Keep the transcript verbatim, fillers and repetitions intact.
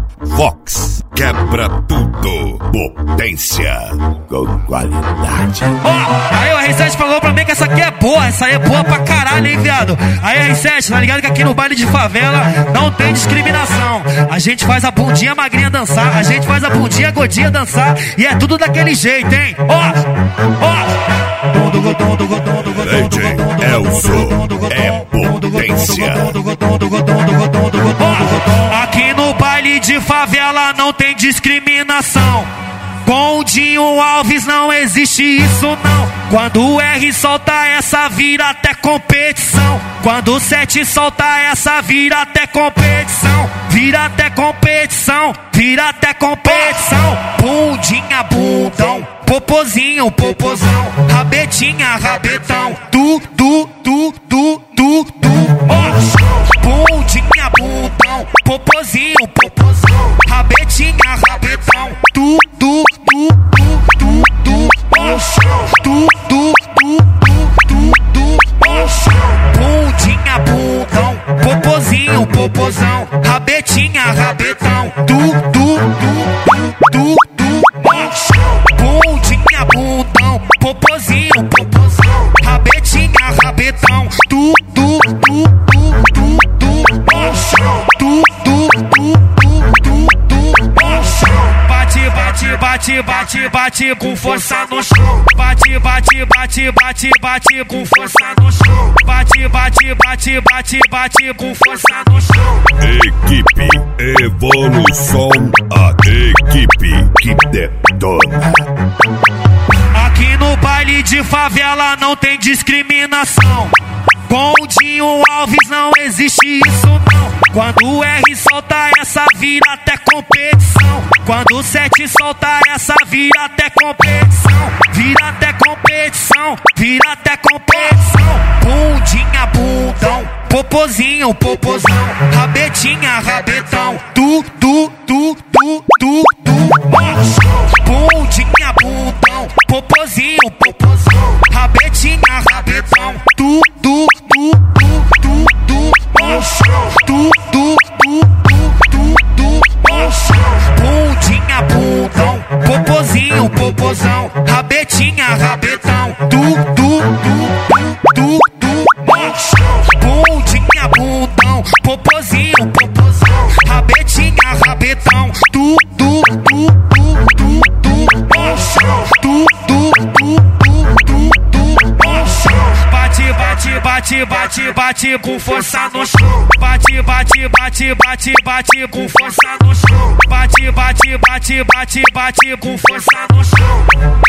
Vox quebra tudo, potência com qualidade. Ó, oh, aí o R sete falou pra mim que essa aqui é boa, essa aí é boa pra caralho, hein, viado? Aí R sete, tá ligado que aqui no baile de favela não tem discriminação. A gente faz a bundinha magrinha dançar, a gente faz a bundinha gordinha dançar, e é tudo daquele jeito, hein? Ó, ó. D J Elzo é potência. Ó, aqui no baile de favela não tem discriminação. Com o Dinho Alves não existe isso não. Quando o R solta essa vira até competição. Quando o sete solta essa vira até competição. Vira até competição, vira até competição. Bundinha, bundão, popozinho, popozão, rabetinha, rabetão. Tu, tu, tu, tu, tu, tu. Oh, bundinha, bundão, popozinho, popozão, rabetinha, rabetão. Tu, tu, tu, tu, tu, tu. Oh, tu, tu, tu, tu, tu, tu. Oh, bundinha, bundão, popozinho, popozão, rabetinha, rabetão. Tu, tu, tu, tu, tu, tu. Oh, bundinha, bundão, popozinho, popozão, rabetinha, rabetão. Tu, tu, tu, tu, tu, tu. Oh, tu, tu, tu, tu, tu, tu. Oh, bate, bate, bate, bate, bate com força no chão. Bate, bate, bate, bate, bate com força no chão. Bate, bate, bate, bate, bate com força no chão. Equipe Evolução, a equipe que detona. Aqui no baile de favela não tem discriminação. Com o Dinho Alves não existe isso não. Quando o R solta essa vira até competição. Quando o sete solta essa vira até competição. Vira até competição, vira até competição. Bundinha, bundão, popozinho, popozão, rabetinha, rabetão. Tu, tu, tu, tu, tu, tu. Oh, bundinha, bundão, popozinho, popozão, rabetinha, rabetão. Tu, tu, tu, tu, tu, tu. Oh, tu, tu, tu, tu, tu, tu. Oh, bundinha, bundão, popozinho, popozão, rabetinha, rabetão. Tu, tu, tu, tu, tu, tu. Oh, bundinha, bundão, popozinho, popozão, rabetinha, rabetão. Tu, tu, tu, tu, tu, tu. Oh, tu, tu, tu, tu, tu, tu. Oh, bate, bate, bate, bate, bate com força no chão. Bate, bate, bate, bate, bate com força no chão. Bate, bate, bate, bate, bate com força no chão.